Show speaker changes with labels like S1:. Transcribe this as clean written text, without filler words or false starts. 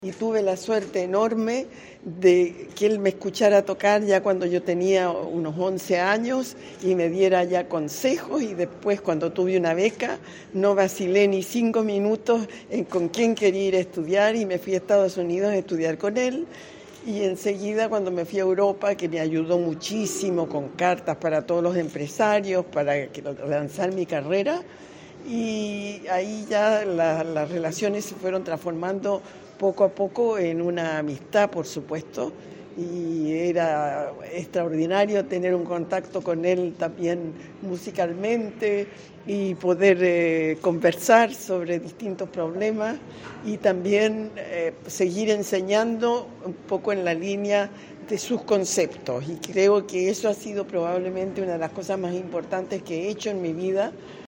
S1: Y tuve la suerte enorme de que él me escuchara tocar ya cuando yo tenía unos 11 años y me diera ya consejos, y después cuando tuve una beca no vacilé ni 5 minutos en con quién quería ir a estudiar y me fui a Estados Unidos a estudiar con él. Y enseguida cuando me fui a Europa, que me ayudó muchísimo con cartas para todos los empresarios, para lanzar mi carrera, y ahí ya las relaciones se fueron transformando poco a poco en una amistad, por supuesto, y era extraordinario tener un contacto con él también musicalmente y poder conversar sobre distintos problemas y también seguir enseñando un poco en la línea de sus conceptos, y creo que eso ha sido probablemente una de las cosas más importantes que he hecho en mi vida,